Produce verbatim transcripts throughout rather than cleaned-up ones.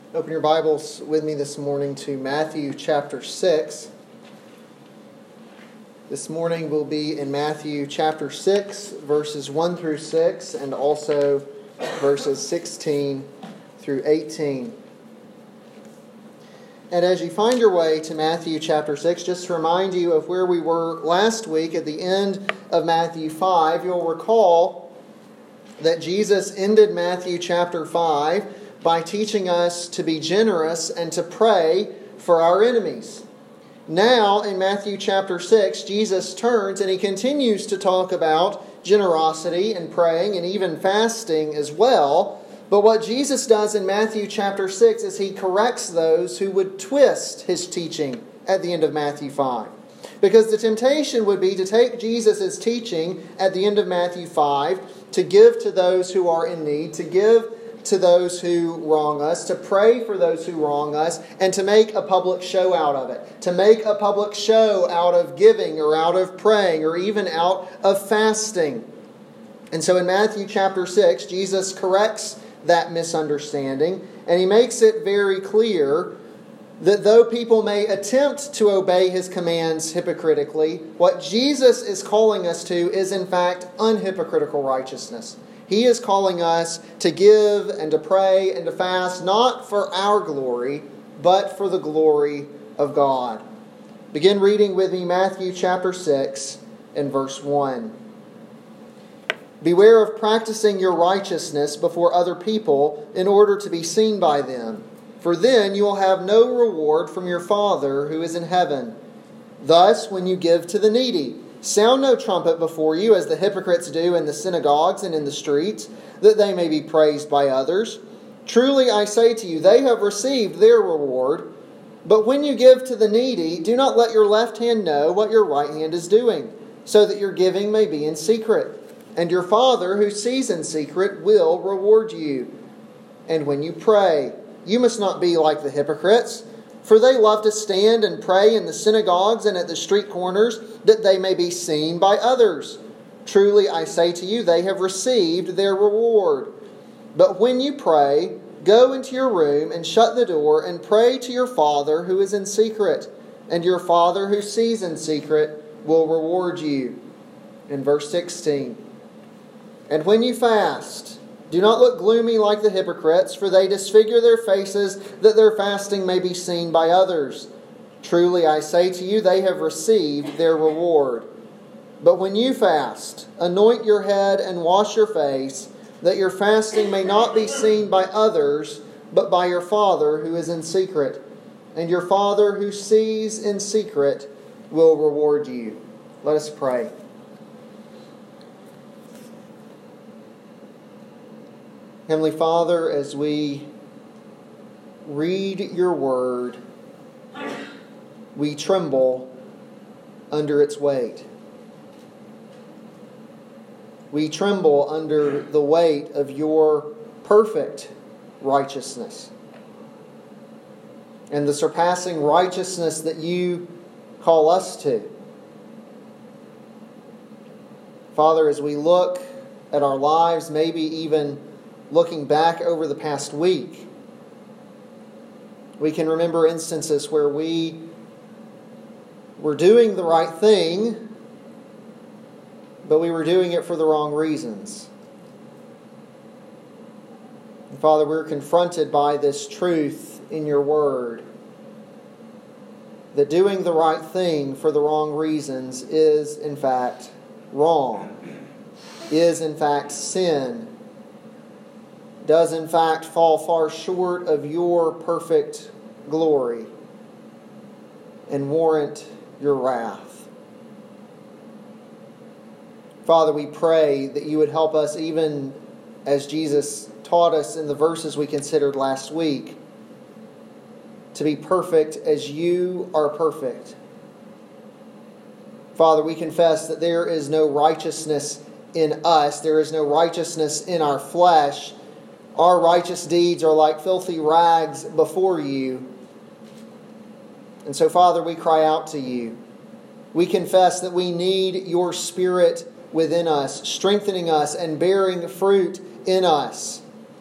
Open your Bibles with me this morning to Matthew chapter six. This morning we'll be in Matthew chapter six, verses one through six, and also verses sixteen through eighteen. And as you find your way to Matthew chapter six, just to remind you of where we were last week at the end of Matthew five, you'll recall that Jesus ended Matthew chapter five by teaching us to be generous and to pray for our enemies. Now, in Matthew chapter six, Jesus turns and he continues to talk about generosity and praying and even fasting as well. But what Jesus does in Matthew chapter six is he corrects those who would twist his teaching at the end of Matthew five. Because the temptation would be to take Jesus' teaching at the end of Matthew five to give to those who are in need, to give to those who wrong us, to pray for those who wrong us, and to make a public show out of it. To make a public show out of giving or out of praying or even out of fasting. And so in Matthew chapter six, Jesus corrects that misunderstanding, and he makes it very clear that though people may attempt to obey his commands hypocritically, what Jesus is calling us to is in fact unhypocritical righteousness. He is calling us to give and to pray and to fast, not for our glory, but for the glory of God. Begin reading with me Matthew chapter six and verse one. Beware of practicing your righteousness before other people in order to be seen by them, for then you will have no reward from your Father who is in heaven. Thus, when you give to the needy, sound no trumpet before you, as the hypocrites do in the synagogues and in the streets, that they may be praised by others. Truly I say to you, they have received their reward. But when you give to the needy, do not let your left hand know what your right hand is doing, so that your giving may be in secret. And your Father who sees in secret will reward you. And when you pray, you must not be like the hypocrites, for they love to stand and pray in the synagogues and at the street corners, that they may be seen by others. Truly I say to you, they have received their reward. But when you pray, go into your room and shut the door and pray to your Father who is in secret. And your Father who sees in secret will reward you. In verse sixteen. And when you fast, do not look gloomy like the hypocrites, for they disfigure their faces, that their fasting may be seen by others. Truly I say to you, they have received their reward. But when you fast, anoint your head and wash your face, that your fasting may not be seen by others, but by your Father who is in secret. And your Father who sees in secret will reward you. Let us pray. Heavenly Father, as we read your word, we tremble under its weight. We tremble under the weight of your perfect righteousness and the surpassing righteousness that you call us to. Father, as we look at our lives, maybe even looking back over the past week, we can remember instances where we were doing the right thing, but we were doing it for the wrong reasons. And Father, we're confronted by this truth in your word, that doing the right thing for the wrong reasons is in fact wrong, is in fact sin, does in fact fall far short of your perfect glory and warrant your wrath. Father, we pray that you would help us, even as Jesus taught us in the verses we considered last week, to be perfect as you are perfect. Father, we confess that there is no righteousness in us, there is no righteousness in our flesh. Our righteous deeds are like filthy rags before you. And so, Father, we cry out to you. We confess that we need your Spirit within us, strengthening us and bearing fruit in us.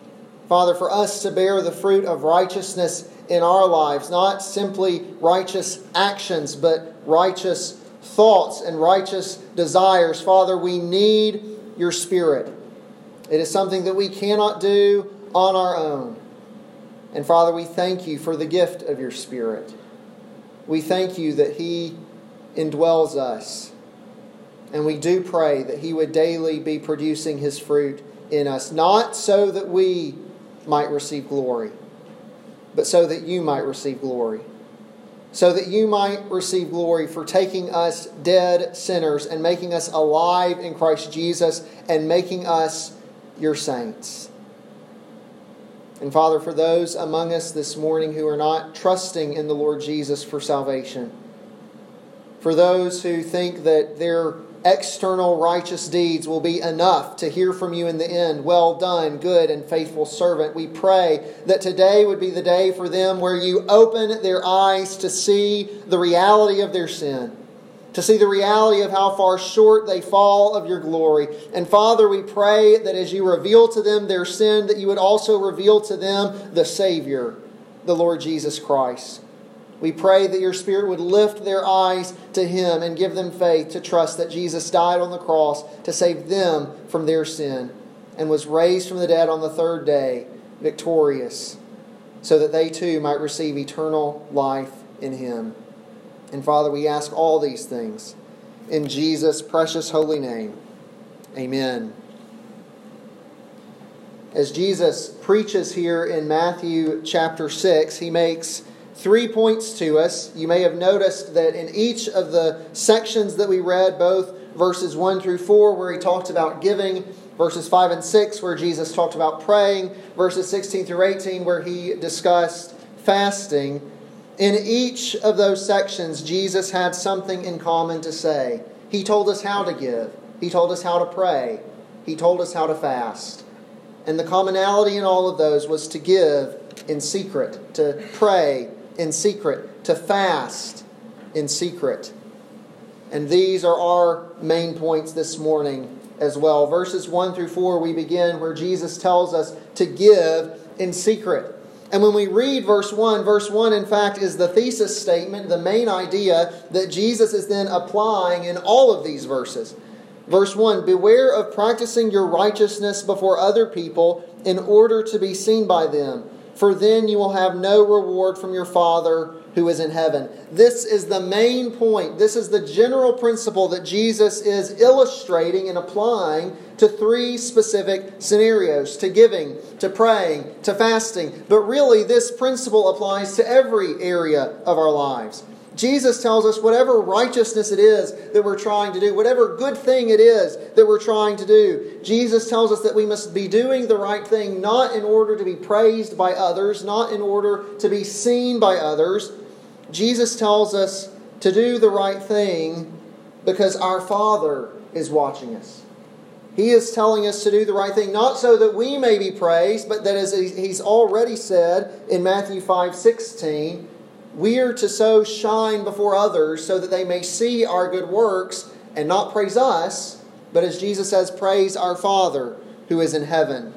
Father, for us to bear the fruit of righteousness in our lives, not simply righteous actions, but righteous thoughts and righteous desires. Father, we need your Spirit. It is something that we cannot do on our own. And Father, we thank you for the gift of your Spirit. We thank you that He indwells us. And we do pray that He would daily be producing His fruit in us, not so that we might receive glory, but so that you might receive glory. So that you might receive glory for taking us dead sinners and making us alive in Christ Jesus and making us your saints. And Father, for those among us this morning who are not trusting in the Lord Jesus for salvation, for those who think that their external righteous deeds will be enough to hear from you in the end, well done, good and faithful servant, we pray that today would be the day for them where you open their eyes to see the reality of their sin, to see the reality of how far short they fall of your glory. And Father, we pray that as you reveal to them their sin, that you would also reveal to them the Savior, the Lord Jesus Christ. We pray that your Spirit would lift their eyes to Him and give them faith to trust that Jesus died on the cross to save them from their sin and was raised from the dead on the third day, victorious, so that they too might receive eternal life in Him. And Father, we ask all these things in Jesus' precious holy name. Amen. As Jesus preaches here in Matthew chapter six, He makes three points to us. You may have noticed that in each of the sections that we read, both verses one through four, where He talked about giving, verses five and six, where Jesus talked about praying, verses sixteen through eighteen, where He discussed fasting. In each of those sections, Jesus had something in common to say. He told us how to give. He told us how to pray. He told us how to fast. And the commonality in all of those was to give in secret, to pray in secret, to fast in secret. And these are our main points this morning as well. Verses one through four, we begin where Jesus tells us to give in secret. And when we read verse one, verse one in fact is the thesis statement, the main idea that Jesus is then applying in all of these verses. Verse one, beware of practicing your righteousness before other people in order to be seen by them, for then you will have no reward from your Father who is in heaven. This is the main point. This is the general principle that Jesus is illustrating and applying to three specific scenarios: to giving, to praying, to fasting. But really, this principle applies to every area of our lives. Jesus tells us whatever righteousness it is that we're trying to do, whatever good thing it is that we're trying to do, Jesus tells us that we must be doing the right thing not in order to be praised by others, not in order to be seen by others. Jesus tells us to do the right thing because our Father is watching us. He is telling us to do the right thing, not so that we may be praised, but that, as He's already said in Matthew five sixteen, we are to so shine before others so that they may see our good works and not praise us, but as Jesus says, praise our Father who is in heaven.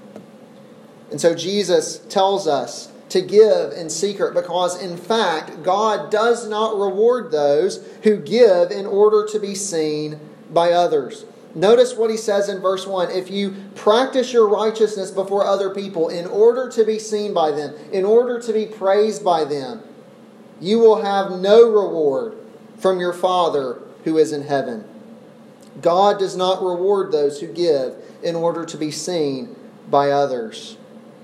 And so Jesus tells us to give in secret because, in fact, God does not reward those who give in order to be seen by others. Notice what He says in verse one. If you practice your righteousness before other people in order to be seen by them, in order to be praised by them, you will have no reward from your Father who is in heaven. God does not reward those who give in order to be seen by others.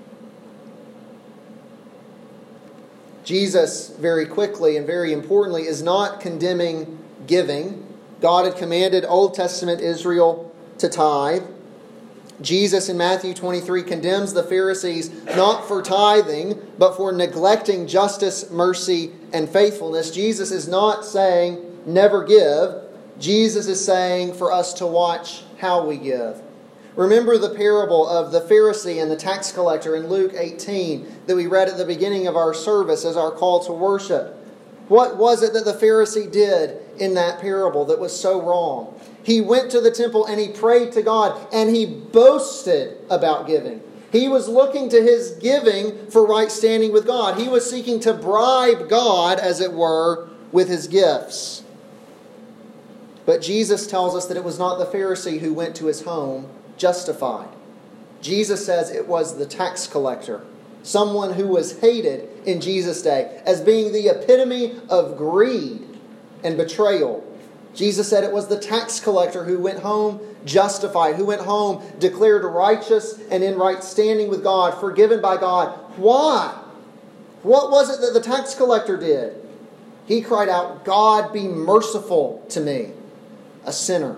Jesus, very quickly and very importantly, is not condemning giving. God had commanded Old Testament Israel to tithe. Jesus in Matthew twenty-three condemns the Pharisees not for tithing, but for neglecting justice, mercy, and faithfulness. Jesus is not saying never give. Jesus is saying for us to watch how we give. Remember the parable of the Pharisee and the tax collector in Luke eighteen that we read at the beginning of our service as our call to worship. What was it that the Pharisee did in that parable that was so wrong? He went to the temple and he prayed to God and he boasted about giving. He was looking to his giving for right standing with God. He was seeking to bribe God, as it were, with his gifts. But Jesus tells us that it was not the Pharisee who went to his home justified. Jesus says it was the tax collector, someone who was hated in Jesus' day as being the epitome of greed and betrayal. Jesus said it was the tax collector who went home justified, who went home declared righteous and in right standing with God, forgiven by God. Why? What was it that the tax collector did? He cried out, "God, be merciful to me, a sinner."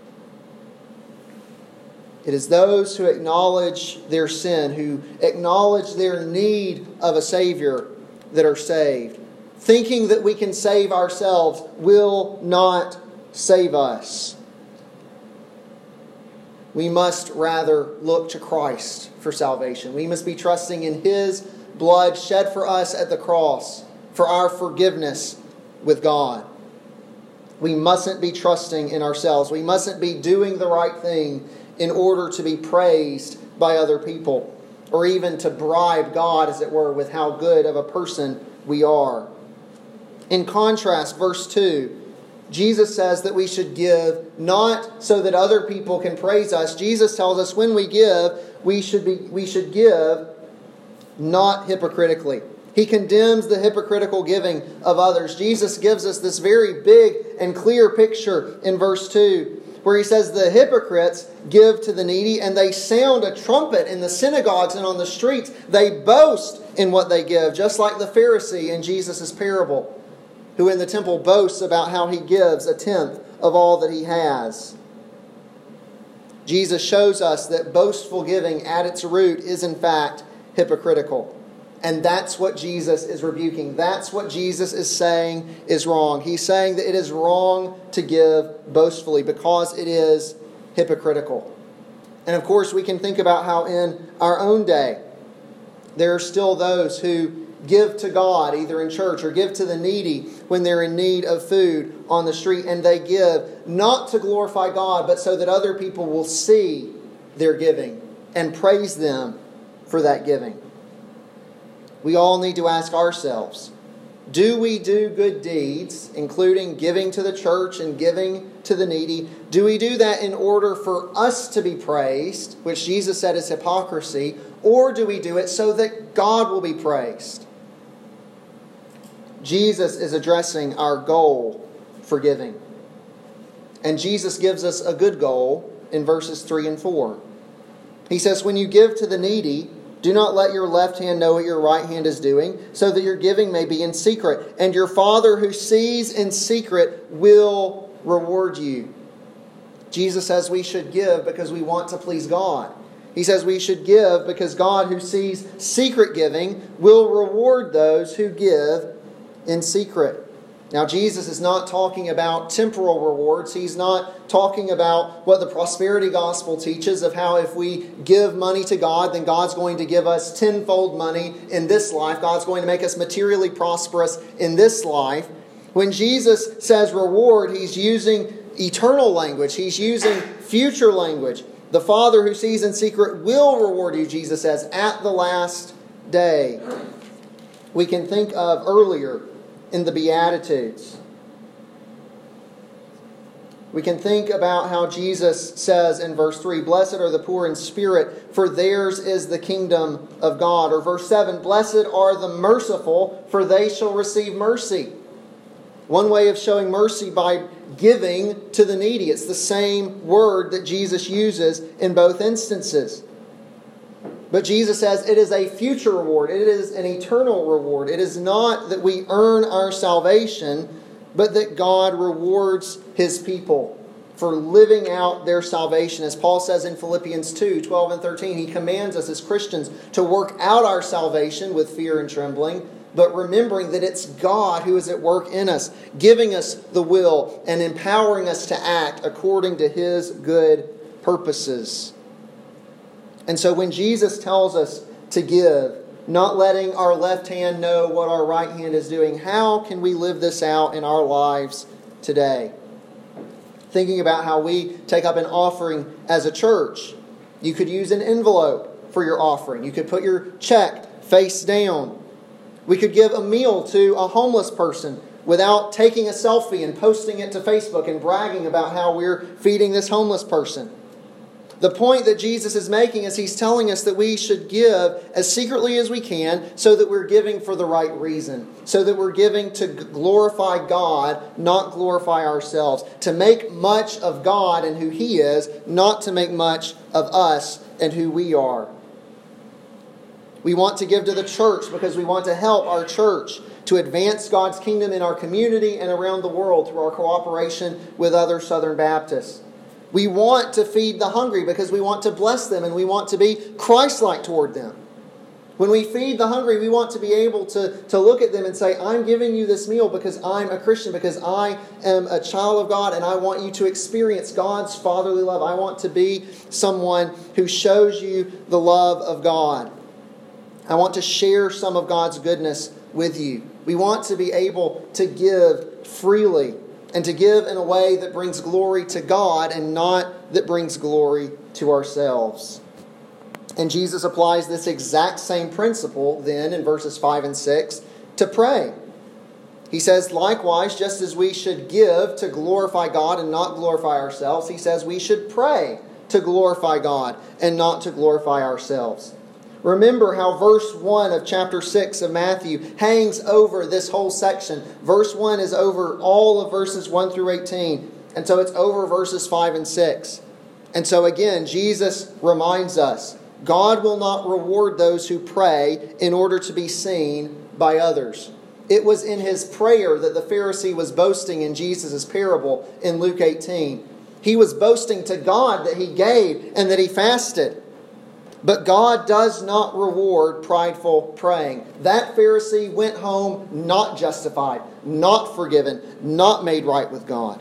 It is those who acknowledge their sin, who acknowledge their need of a Savior, that are saved. Thinking that we can save ourselves will not save us. We must rather look to Christ for salvation. We must be trusting in His blood shed for us at the cross for our forgiveness with God. We mustn't be trusting in ourselves. We mustn't be doing the right thing in order to be praised by other people, or even to bribe God, as it were, with how good of a person we are. In contrast, verse two, Jesus says that we should give not so that other people can praise us. Jesus tells us when we give, we should be we should give not hypocritically. He condemns the hypocritical giving of others. Jesus gives us this very big and clear picture in verse two, where He says the hypocrites give to the needy and they sound a trumpet in the synagogues and on the streets. They boast in what they give, just like the Pharisee in Jesus' parable, who in the temple boasts about how he gives a tenth of all that he has. Jesus shows us that boastful giving at its root is in fact hypocritical. And that's what Jesus is rebuking. That's what Jesus is saying is wrong. He's saying that it is wrong to give boastfully because it is hypocritical. And of course, we can think about how in our own day, there are still those who give to God, either in church or give to the needy when they're in need of food on the street. And they give not to glorify God, but so that other people will see their giving and praise them for that giving. We all need to ask ourselves, do we do good deeds, including giving to the church and giving to the needy? Do we do that in order for us to be praised, which Jesus said is hypocrisy, or do we do it so that God will be praised? Jesus is addressing our goal for giving. And Jesus gives us a good goal in verses three and four. He says, when you give to the needy, do not let your left hand know what your right hand is doing, so that your giving may be in secret. And your Father who sees in secret will reward you. Jesus says we should give because we want to please God. He says we should give because God, who sees secret giving, will reward those who give in secret. Now, Jesus is not talking about temporal rewards. He's not talking about what the prosperity gospel teaches of how if we give money to God, then God's going to give us tenfold money in this life. God's going to make us materially prosperous in this life. When Jesus says reward, He's using eternal language. He's using future language. The Father who sees in secret will reward you, Jesus says, at the last day. We can think of earlier in the Beatitudes. We can think about how Jesus says in verse three, blessed are the poor in spirit, for theirs is the kingdom of God. Or verse seven, blessed are the merciful, for they shall receive mercy. One way of showing mercy by giving to the needy. It's the same word that Jesus uses in both instances. But Jesus says it is a future reward. It is an eternal reward. It is not that we earn our salvation, but that God rewards His people for living out their salvation. As Paul says in Philippians two, twelve and thirteen, he commands us as Christians to work out our salvation with fear and trembling, but remembering that it's God who is at work in us, giving us the will and empowering us to act according to His good purposes. And so when Jesus tells us to give, not letting our left hand know what our right hand is doing, how can we live this out in our lives today? Thinking about how we take up an offering as a church. You could use an envelope for your offering. You could put your check face down. We could give a meal to a homeless person without taking a selfie and posting it to Facebook and bragging about how we're feeding this homeless person. The point that Jesus is making is He's telling us that we should give as secretly as we can so that we're giving for the right reason. So that we're giving to glorify God, not glorify ourselves. To make much of God and who He is, not to make much of us and who we are. We want to give to the church because we want to help our church to advance God's kingdom in our community and around the world through our cooperation with other Southern Baptists. We want to feed the hungry because we want to bless them and we want to be Christ-like toward them. When we feed the hungry, we want to be able to, to look at them and say, I'm giving you this meal because I'm a Christian, because I am a child of God and I want you to experience God's fatherly love. I want to be someone who shows you the love of God. I want to share some of God's goodness with you. We want to be able to give freely and to give in a way that brings glory to God and not that brings glory to ourselves. And Jesus applies this exact same principle then in verses five and six to pray. He says, likewise, just as we should give to glorify God and not glorify ourselves, He says we should pray to glorify God and not to glorify ourselves. Remember how verse one of chapter six of Matthew hangs over this whole section. Verse one is over all of verses one through eighteen. And so it's over verses five and six. And so again, Jesus reminds us, God will not reward those who pray in order to be seen by others. It was in his prayer that the Pharisee was boasting in Jesus' parable in Luke eighteen. He was boasting to God that he gave and that he fasted. But God does not reward prideful praying. That Pharisee went home not justified, not forgiven, not made right with God.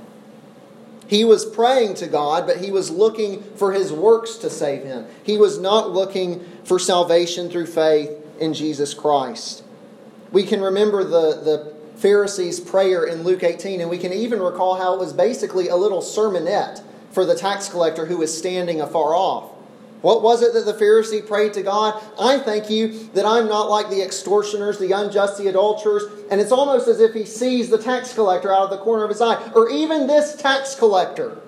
He was praying to God, but he was looking for his works to save him. He was not looking for salvation through faith in Jesus Christ. We can remember the, the Pharisee's prayer in Luke eighteen, and we can even recall how it was basically a little sermonette for the tax collector who was standing afar off. What was it that the Pharisee prayed to God? I thank you that I'm not like the extortioners, the unjust, the adulterers. And it's almost as if he sees the tax collector out of the corner of his eye, or even this tax collector.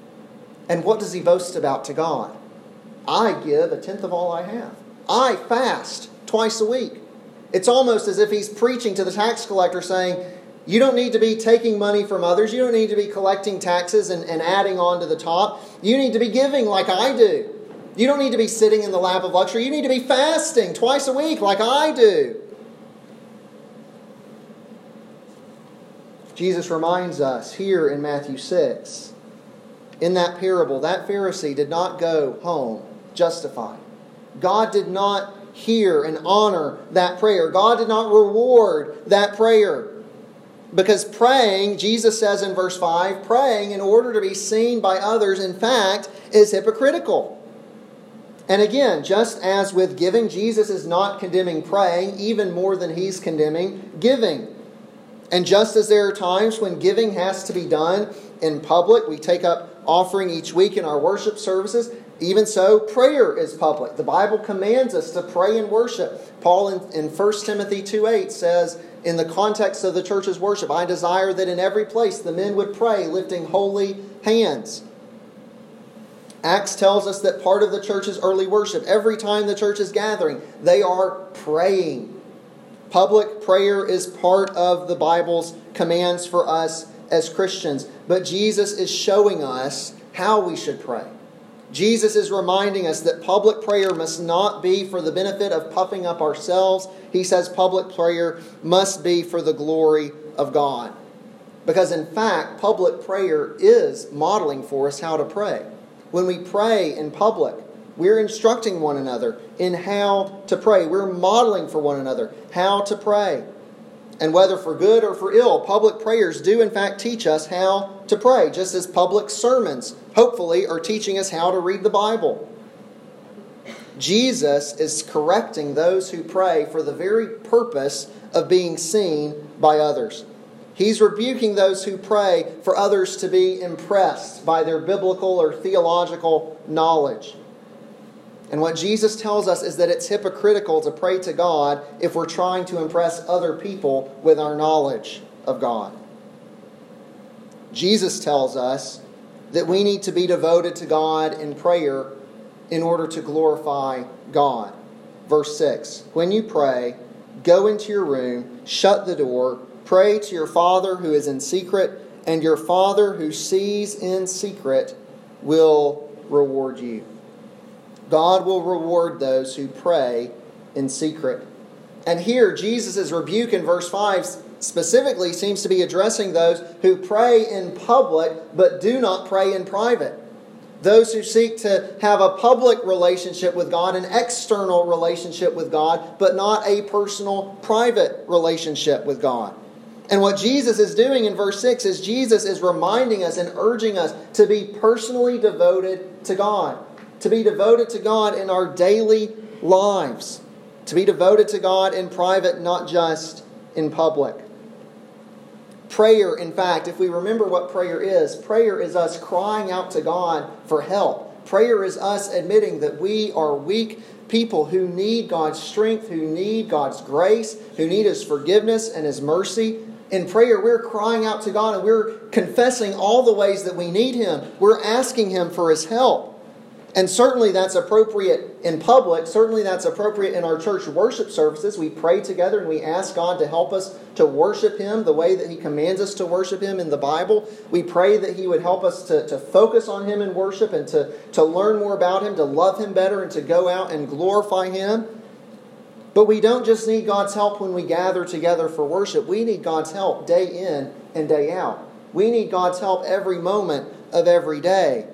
And what does he boast about to God? I give a tenth of all I have. I fast twice a week. It's almost as if he's preaching to the tax collector saying, you don't need to be taking money from others. You don't need to be collecting taxes and, and adding on to the top. You need to be giving like I do. You don't need to be sitting in the lap of luxury. You need to be fasting twice a week like I do. Jesus reminds us here in Matthew six, in that parable, that Pharisee did not go home justified. God did not hear and honor that prayer. God did not reward that prayer. Because praying, Jesus says in verse five, praying in order to be seen by others, in fact, is hypocritical. And again, just as with giving, Jesus is not condemning praying even more than He's condemning giving. And just as there are times when giving has to be done in public, we take up offering each week in our worship services, even so, prayer is public. The Bible commands us to pray and worship. Paul in, in First Timothy two eight says, in the context of the church's worship, I desire that in every place the men would pray, lifting holy hands. Acts tells us that part of the church's early worship, every time the church is gathering, they are praying. Public prayer is part of the Bible's commands for us as Christians. But Jesus is showing us how we should pray. Jesus is reminding us that public prayer must not be for the benefit of puffing up ourselves. He says public prayer must be for the glory of God. Because in fact, public prayer is modeling for us how to pray. When we pray in public, we're instructing one another in how to pray. We're modeling for one another how to pray. And whether for good or for ill, public prayers do in fact teach us how to pray, just as public sermons, hopefully, are teaching us how to read the Bible. Jesus is correcting those who pray for the very purpose of being seen by others. He's rebuking those who pray for others to be impressed by their biblical or theological knowledge. And what Jesus tells us is that it's hypocritical to pray to God if we're trying to impress other people with our knowledge of God. Jesus tells us that we need to be devoted to God in prayer in order to glorify God. Verse six, when you pray, go into your room, shut the door, pray to your Father who is in secret, and your Father who sees in secret will reward you. God will reward those who pray in secret. And here, Jesus' rebuke in verse five specifically seems to be addressing those who pray in public but do not pray in private. Those who seek to have a public relationship with God, an external relationship with God, but not a personal, private relationship with God. And what Jesus is doing in verse six is Jesus is reminding us and urging us to be personally devoted to God. To be devoted to God in our daily lives. To be devoted to God in private, not just in public. Prayer, in fact, if we remember what prayer is, prayer is us crying out to God for help. Prayer is us admitting that we are weak people who need God's strength, who need God's grace, who need His forgiveness and His mercy. In prayer, we're crying out to God and we're confessing all the ways that we need Him. We're asking Him for His help. And certainly that's appropriate in public. Certainly that's appropriate in our church worship services. We pray together and we ask God to help us to worship Him the way that He commands us to worship Him in the Bible. We pray that He would help us to, to focus on Him in worship and to, to learn more about Him, to love Him better, and to go out and glorify Him. But we don't just need God's help when we gather together for worship. We need God's help day in and day out. We need God's help every moment of every day.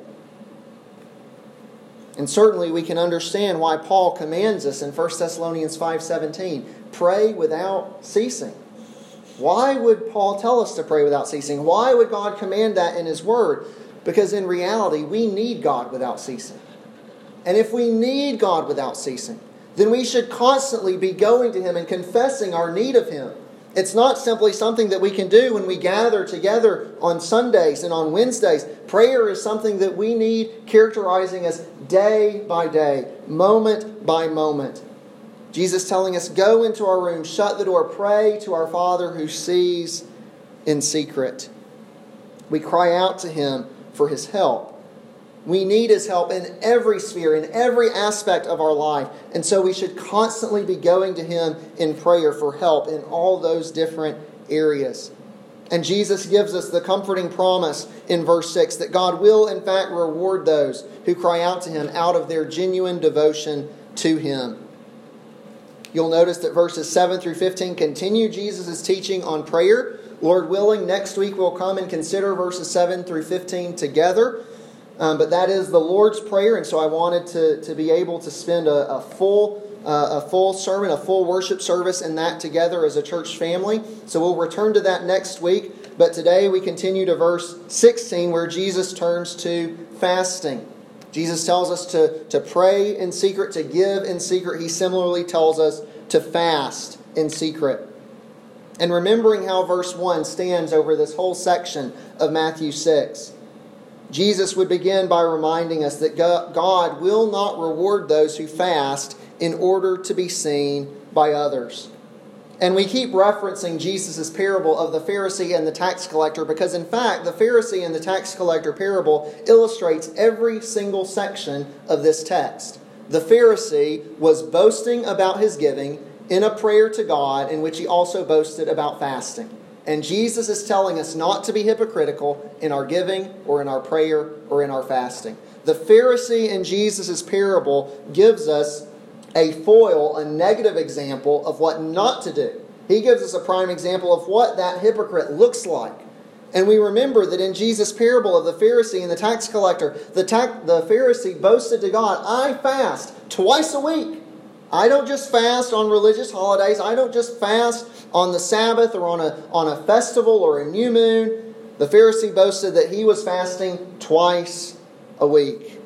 And certainly we can understand why Paul commands us in First Thessalonians five seventeen, pray without ceasing. Why would Paul tell us to pray without ceasing? Why would God command that in His Word? Because in reality, we need God without ceasing. And if we need God without ceasing, then we should constantly be going to Him and confessing our need of Him. It's not simply something that we can do when we gather together on Sundays and on Wednesdays. Prayer is something that we need, characterizing us day by day, moment by moment. Jesus telling us, go into our room, shut the door, pray to our Father who sees in secret. We cry out to Him for His help. We need His help in every sphere, in every aspect of our life. And so we should constantly be going to Him in prayer for help in all those different areas. And Jesus gives us the comforting promise in verse six that God will in fact reward those who cry out to Him out of their genuine devotion to Him. You'll notice that verses seven through fifteen continue Jesus' teaching on prayer. Lord willing, next week we'll come and consider verses seven through fifteen together. Um, but that is the Lord's Prayer, and so I wanted to, to be able to spend a, a full uh, a full sermon, a full worship service in that together as a church family. So we'll return to that next week. But today we continue to verse sixteen, where Jesus turns to fasting. Jesus tells us to, to pray in secret, to give in secret. He similarly tells us to fast in secret. And remembering how verse one stands over this whole section of Matthew six, Jesus would begin by reminding us that God will not reward those who fast in order to be seen by others. And we keep referencing Jesus' parable of the Pharisee and the tax collector because, in fact, the Pharisee and the tax collector parable illustrates every single section of this text. The Pharisee was boasting about his giving in a prayer to God in which he also boasted about fasting. And Jesus is telling us not to be hypocritical in our giving or in our prayer or in our fasting. The Pharisee in Jesus' parable gives us a foil, a negative example of what not to do. He gives us a prime example of what that hypocrite looks like. And we remember that in Jesus' parable of the Pharisee and the tax collector, the, ta- the Pharisee boasted to God, I fast twice a week. I don't just fast on religious holidays. I don't just fast on the Sabbath or on a, on a festival or a new moon. The Pharisee boasted that he was fasting twice a week.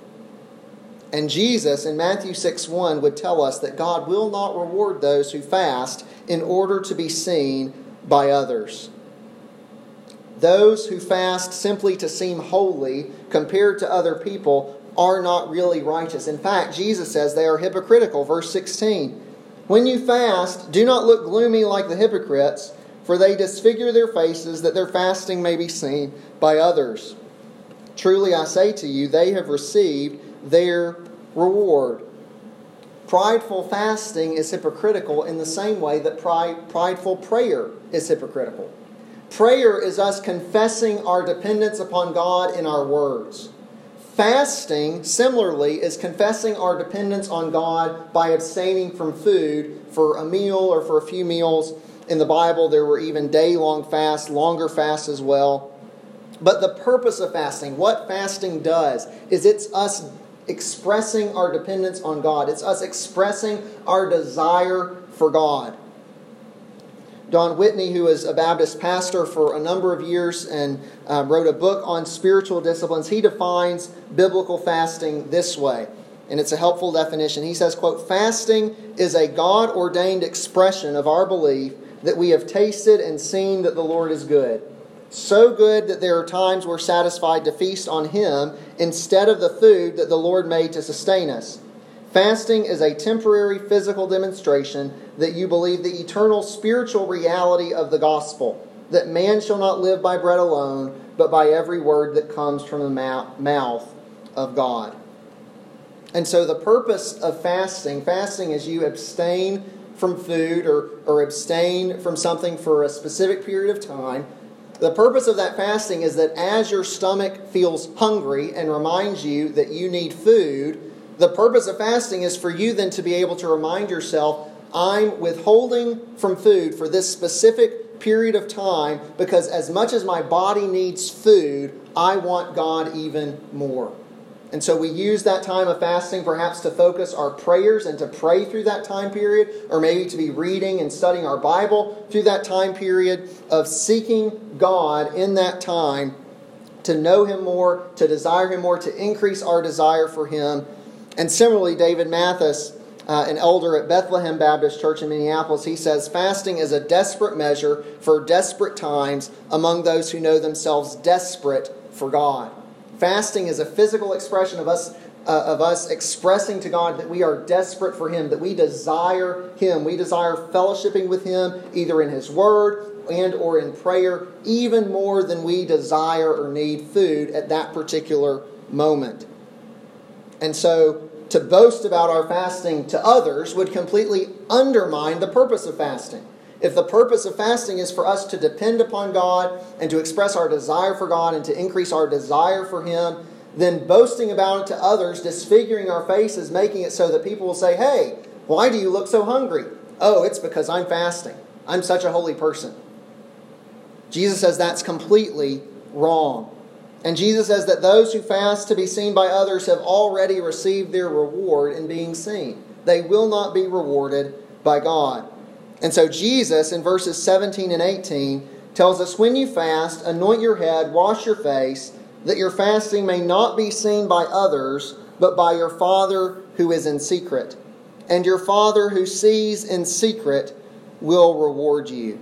And Jesus in Matthew six one would tell us that God will not reward those who fast in order to be seen by others. Those who fast simply to seem holy compared to other people are not really righteous. In fact, Jesus says they are hypocritical. Verse sixteen, when you fast, do not look gloomy like the hypocrites, for they disfigure their faces, that their fasting may be seen by others. Truly I say to you, they have received their reward. Prideful fasting is hypocritical in the same way that pride, prideful prayer is hypocritical. Prayer is us confessing our dependence upon God in our words. Fasting, similarly, is confessing our dependence on God by abstaining from food for a meal or for a few meals. In the Bible, there were even day-long fasts, longer fasts as well. But the purpose of fasting, what fasting does, is it's us expressing our dependence on God. It's us expressing our desire for God. Don Whitney, who was a Baptist pastor for a number of years and uh, wrote a book on spiritual disciplines, he defines biblical fasting this way. And it's a helpful definition. He says, quote, fasting is a God-ordained expression of our belief that we have tasted and seen that the Lord is good. So good that there are times we're satisfied to feast on Him instead of the food that the Lord made to sustain us. Fasting is a temporary physical demonstration that you believe the eternal spiritual reality of the gospel, that man shall not live by bread alone, but by every word that comes from the mouth of God. And so the purpose of fasting, fasting is you abstain from food or, or abstain from something for a specific period of time. The purpose of that fasting is that as your stomach feels hungry and reminds you that you need food, the purpose of fasting is for you then to be able to remind yourself, I'm withholding from food for this specific period of time because as much as my body needs food, I want God even more. And so we use that time of fasting perhaps to focus our prayers and to pray through that time period, or maybe to be reading and studying our Bible through that time period of seeking God in that time to know Him more, to desire Him more, to increase our desire for Him. And similarly, David Mathis, uh, an elder at Bethlehem Baptist Church in Minneapolis, he says, fasting is a desperate measure for desperate times among those who know themselves desperate for God. Fasting is a physical expression of us uh, of us expressing to God that we are desperate for Him, that we desire Him. We desire fellowshipping with Him either in His Word and or in prayer, even more than we desire or need food at that particular moment. And so to boast about our fasting to others would completely undermine the purpose of fasting. If the purpose of fasting is for us to depend upon God and to express our desire for God and to increase our desire for Him, then boasting about it to others, disfiguring our faces, making it so that people will say, hey, why do you look so hungry? Oh, it's because I'm fasting. I'm such a holy person. Jesus says that's completely wrong. And Jesus says that those who fast to be seen by others have already received their reward in being seen. They will not be rewarded by God. And so Jesus, in verses seventeen and eighteen, tells us, when you fast, anoint your head, wash your face, that your fasting may not be seen by others, but by your Father who is in secret. And your Father who sees in secret will reward you.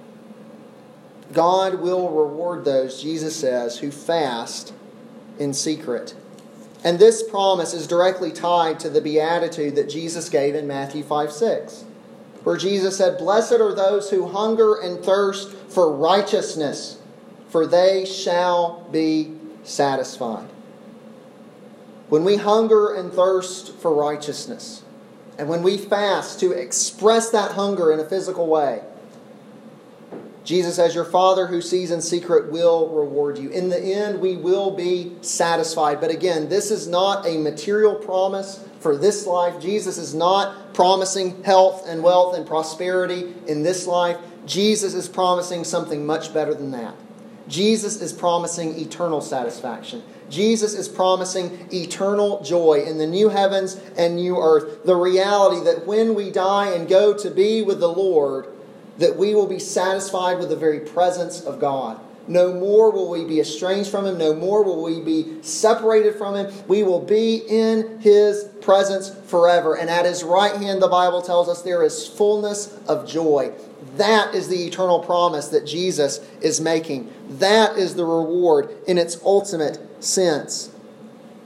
God will reward those, Jesus says, who fast in secret. And this promise is directly tied to the beatitude that Jesus gave in Matthew five six. Where Jesus said, blessed are those who hunger and thirst for righteousness, for they shall be satisfied. When we hunger and thirst for righteousness, and when we fast to express that hunger in a physical way, Jesus says, your Father who sees in secret will reward you. In the end, we will be satisfied. But again, this is not a material promise for this life. Jesus is not promising health and wealth and prosperity in this life. Jesus is promising something much better than that. Jesus is promising eternal satisfaction. Jesus is promising eternal joy in the new heavens and new earth. The reality that when we die and go to be with the Lord, that we will be satisfied with the very presence of God. No more will we be estranged from Him. No more will we be separated from Him. We will be in His presence forever. And at His right hand, the Bible tells us, there is fullness of joy. That is the eternal promise that Jesus is making. That is the reward in its ultimate sense.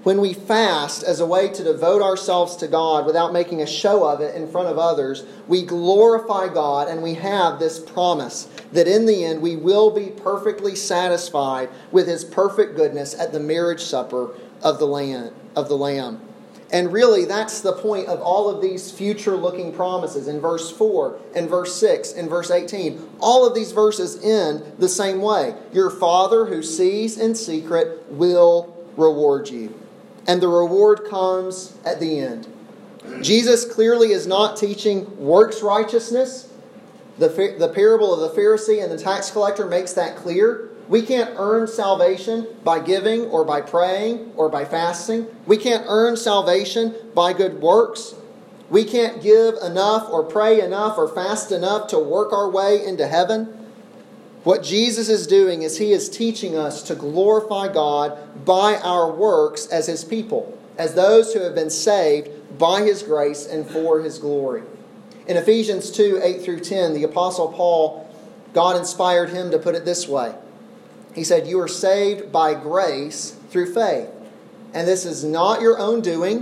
When we fast as a way to devote ourselves to God without making a show of it in front of others, we glorify God, and we have this promise that in the end we will be perfectly satisfied with His perfect goodness at the marriage supper of the Lamb. Of the Lamb. And really, that's the point of all of these future-looking promises in verse four, in verse six, in verse eighteen. All of these verses end the same way. Your Father who sees in secret will reward you. And the reward comes at the end. Jesus clearly is not teaching works righteousness. The, the parable of the Pharisee and the tax collector makes that clear. We can't earn salvation by giving or by praying or by fasting. We can't earn salvation by good works. We can't give enough or pray enough or fast enough to work our way into heaven. What Jesus is doing is He is teaching us to glorify God by our works as His people, as those who have been saved by His grace and for His glory. In Ephesians two, eight through ten, the Apostle Paul, God inspired him to put it this way. He said, you are saved by grace through faith. And this is not your own doing,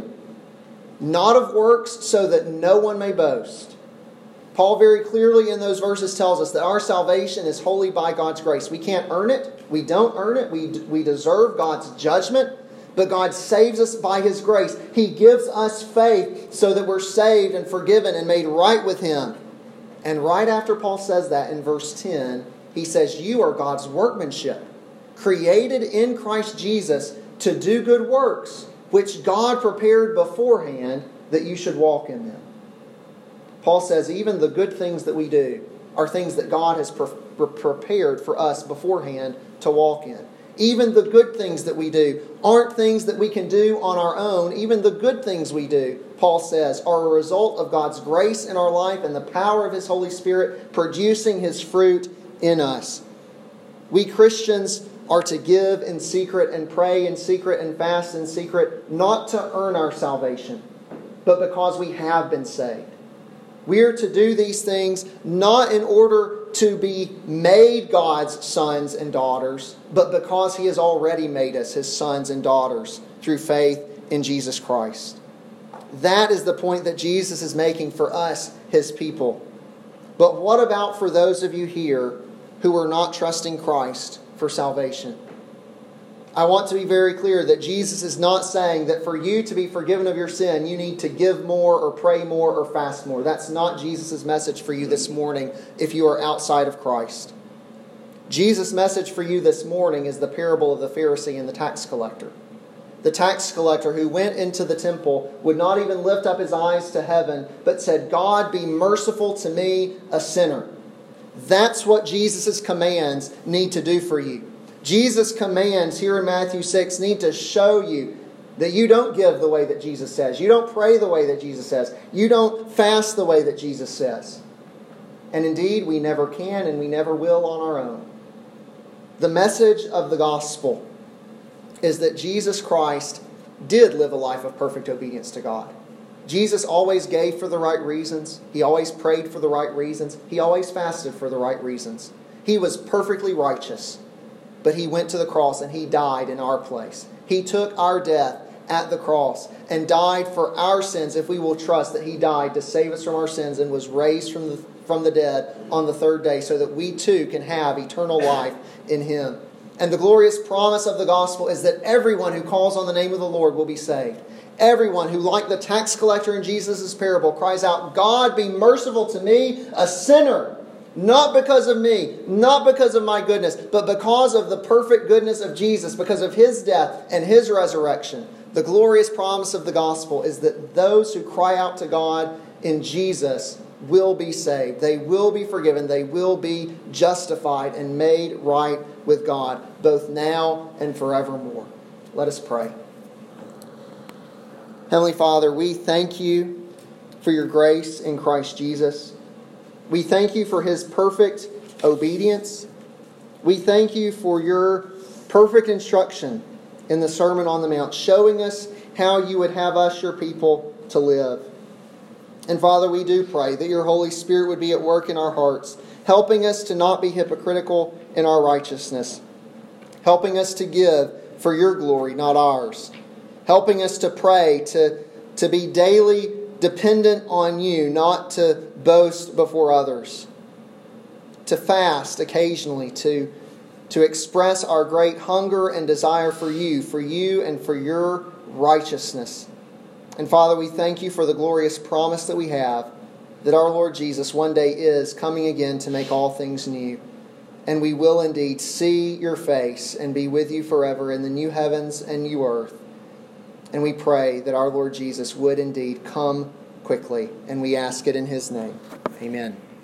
not of works, so that no one may boast. Paul very clearly in those verses tells us that our salvation is wholly by God's grace. We can't earn it. We don't earn it. We, we deserve God's judgment. But God saves us by His grace. He gives us faith so that we're saved and forgiven and made right with Him. And right after Paul says that in verse ten, he says, you are God's workmanship, created in Christ Jesus to do good works, which God prepared beforehand that you should walk in them. Paul says even the good things that we do are things that God has pre- prepared for us beforehand to walk in. Even the good things that we do aren't things that we can do on our own. Even the good things we do, Paul says, are a result of God's grace in our life and the power of His Holy Spirit producing His fruit in us. We Christians are to give in secret and pray in secret and fast in secret, not to earn our salvation, but because we have been saved. We are to do these things not in order to be made God's sons and daughters, but because He has already made us His sons and daughters through faith in Jesus Christ. That is the point that Jesus is making for us, His people. But what about for those of you here who are not trusting Christ for salvation? I want to be very clear that Jesus is not saying that for you to be forgiven of your sin, you need to give more or pray more or fast more. That's not Jesus' message for you this morning if you are outside of Christ. Jesus' message for you this morning is the parable of the Pharisee and the tax collector. The tax collector who went into the temple would not even lift up his eyes to heaven, but said, God, be merciful to me, a sinner. That's what Jesus' commands need to do for you. Jesus' commands here in Matthew six need to show you that you don't give the way that Jesus says. You don't pray the way that Jesus says. You don't fast the way that Jesus says. And indeed, we never can and we never will on our own. The message of the gospel is that Jesus Christ did live a life of perfect obedience to God. Jesus always gave for the right reasons. He always prayed for the right reasons. He always fasted for the right reasons. He was perfectly righteous. But He went to the cross and He died in our place. He took our death at the cross and died for our sins if we will trust that He died to save us from our sins and was raised from the, from the dead on the third day so that we too can have eternal life in Him. And the glorious promise of the gospel is that everyone who calls on the name of the Lord will be saved. Everyone who, like the tax collector in Jesus' parable, cries out, God, be merciful to me, a sinner. Not because of me, not because of my goodness, but because of the perfect goodness of Jesus, because of His death and His resurrection. The glorious promise of the gospel is that those who cry out to God in Jesus will be saved. They will be forgiven. They will be justified and made right with God, both now and forevermore. Let us pray. Heavenly Father, we thank You for Your grace in Christ Jesus. We thank You for His perfect obedience. We thank You for Your perfect instruction in the Sermon on the Mount, showing us how You would have us, Your people, to live. And Father, we do pray that Your Holy Spirit would be at work in our hearts, helping us to not be hypocritical in our righteousness, helping us to give for Your glory, not ours. helping us to pray, to, to be daily dependent on You, not to boast before others, to fast occasionally, to, to express our great hunger and desire for You, for You and for Your righteousness. And Father, we thank You for the glorious promise that we have that our Lord Jesus one day is coming again to make all things new. And we will indeed see Your face and be with You forever in the new heavens and new earth. And we pray that our Lord Jesus would indeed come quickly. And we ask it in His name. Amen.